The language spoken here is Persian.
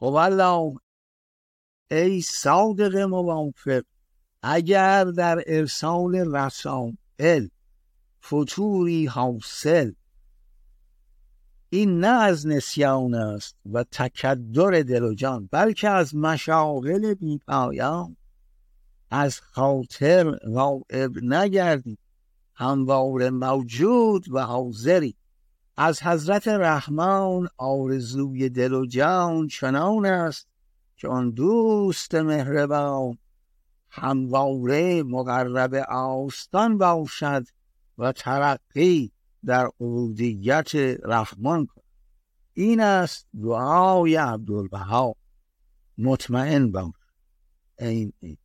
والله ای صادق موافق، اگر در ارسال رسائل فتوری حاصل، این نه از نسیان است و تکدر دل و جان، بلکه از مشاغل بی پایان. از خاطر غایب نگردی، همواره موجود و حاضری. از حضرت رحمان آرزوی دل و جان چنان است که آن دوست مهربان همواره مقرب آستان باشد و ترقی در عبودیت رحمان کند. این است دعای عبدالبها. مطمئن باش. این